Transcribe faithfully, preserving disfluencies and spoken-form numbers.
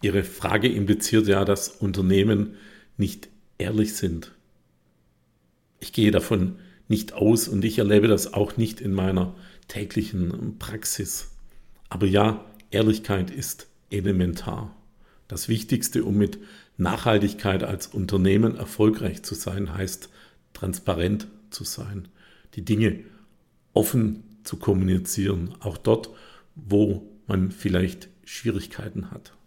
Ihre Frage impliziert ja, dass Unternehmen nicht ehrlich sind. Ich gehe davon nicht aus und ich erlebe das auch nicht in meiner täglichen Praxis. Aber ja, Ehrlichkeit ist elementar. Das Wichtigste, um mit Nachhaltigkeit als Unternehmen erfolgreich zu sein, heißt transparent zu sein, die Dinge offen zu kommunizieren, auch dort, wo man vielleicht Schwierigkeiten hat.